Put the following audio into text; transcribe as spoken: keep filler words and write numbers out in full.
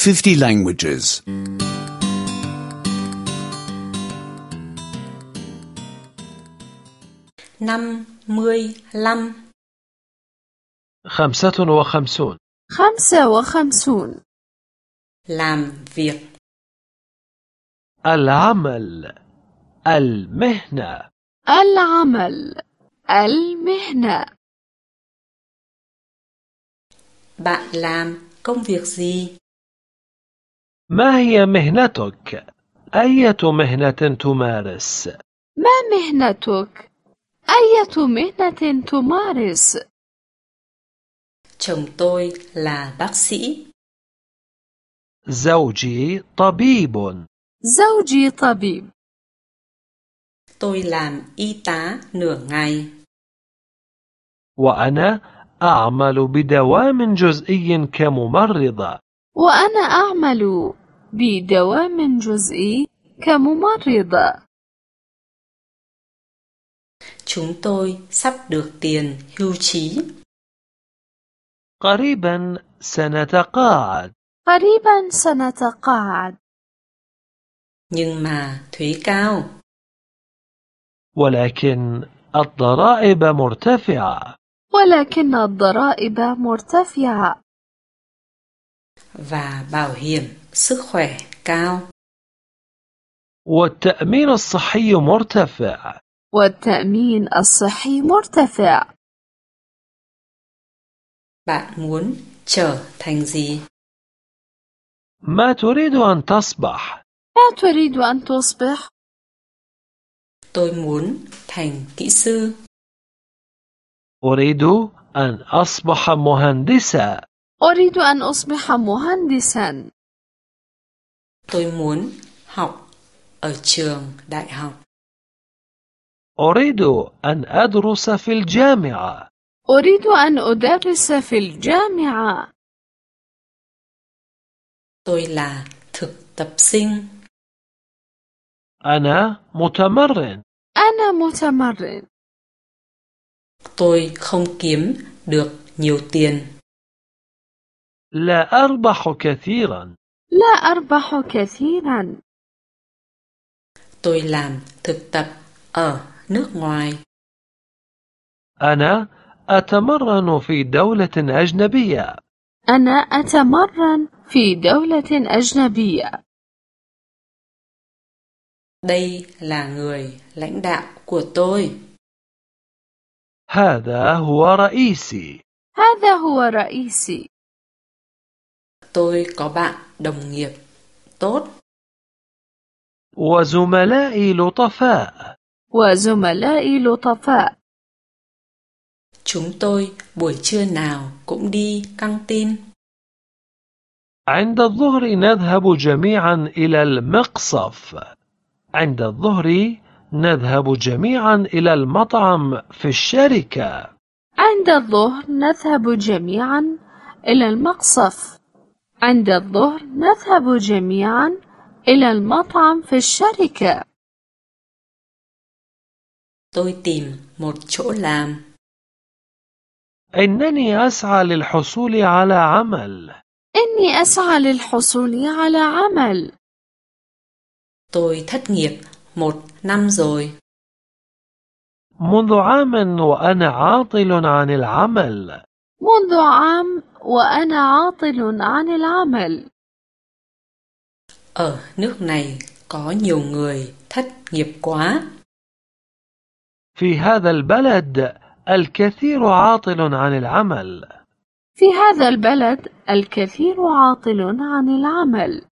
fifty languages. năm mươi lăm. خمسة وخمسون. خمسة وخمسون. Làm việc. العمل، المهنة. العمل، المهنة. Bạn làm công việc gì? ما هي مهنتك؟ أية مهنة تمارس؟ ما مهنتك؟ أية مهنة تمارس؟ Chồng tôi là bác sĩ. زوجي طبيب. زوجي طبيب. Tôi làm y tá nửa ngày. وأنا أعمل بدوام جزئي كممرضة. وأنا أعمل بدوام جزئي كممرضة. Chúng tôi sắp được tiền hưu trí. قريبا سنتقاعد. قريبا سنتقاعد. Nhưng mà thuế cao. ولكن الضرائب مرتفعة. ولكن الضرائب مرتفعة. Và bảo hiểm sức khỏe cao. والتأمين الصحي مرتفع. والتأمين الصحي مرتفع. Bạn muốn trở thành gì? ما تريد أن تصبح؟ ما تريد أن تصبح؟ Tôi muốn thành kỹ sư. أريد أن أصبح مهندسا. أريد أن أصبح مهندسا. Tôi muốn học ở trường đại học. أريد أن أدرس في الجامعة. أريد أن أدرس في الجامعة. Tôi là thực tập sinh. أنا متمرن. أنا متمرن. Tôi không kiếm được nhiều tiền. لا أربح كثيرا. لا أربح كثيرا. Tôi làm thực tập ở nước ngoài. أنا أتمرن في دولة أجنبية. أنا أتمرن في دولة أجنبية. Đây là người lãnh đạo của tôi. هذا هو رئيسي. هذا هو رئيسي. Tôi có bạn đồng nghiệp tốt. وزملائي لطفاء. وزملائي لطفاء. Chúng tôi buổi trưa nào cũng đi căng tin. عند الظهر نذهب جميعا إلى المقصف. عند الظهر نذهب جميعا إلى المطعم في الشركة. عند الظهر نذهب جميعا إلى المقصف. عند الظهر نذهب جميعا إلى المطعم في الشركة. Tôi tìm một chỗ làm. إنني أسعى للحصول على عمل. إني أسعى للحصول على عمل. Tôi thất nghiệp một năm rồi. منذ عام وأنا عاطل عن العمل. منذ عام وأنا عاطل عن العمل. Ở nước này có nhiều người thất nghiệp quá. في هذا البلد الكثير عاطل عن العمل. في هذا البلد الكثير عاطل عن العمل.